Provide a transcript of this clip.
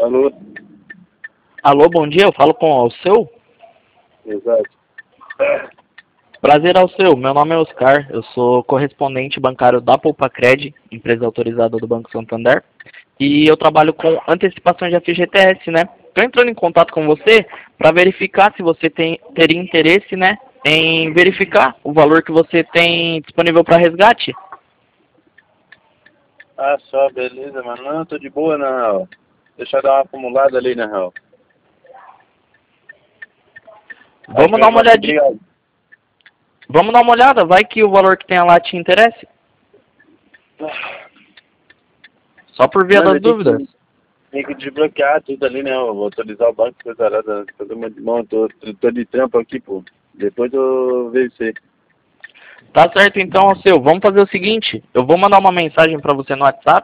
Alô? Alô, bom dia, eu falo com o Alceu? Exato. Prazer, Alceu, meu nome é Oscar, eu sou correspondente bancário da Poupa-Cred, empresa autorizada do Banco Santander, e eu trabalho com antecipação de FGTS, né? Estou entrando em contato com você para verificar se você teria interesse, né, em verificar o valor que você tem disponível para resgate. Ah, só, beleza, mano. Não, tô de boa, na real. Deixa eu dar uma acumulada ali, na real. Vamos dar uma olhadinha. Vamos dar uma olhada, vai que o valor que tem lá te interesse. Só por via das dúvidas. Tem que desbloquear tudo ali, né? Eu vou autorizar o banco, coisa arada. Tô de trampo aqui, pô. Depois eu vejo isso aí. Tá certo então, Alceu, vamos fazer o seguinte, eu vou mandar uma mensagem para você no WhatsApp.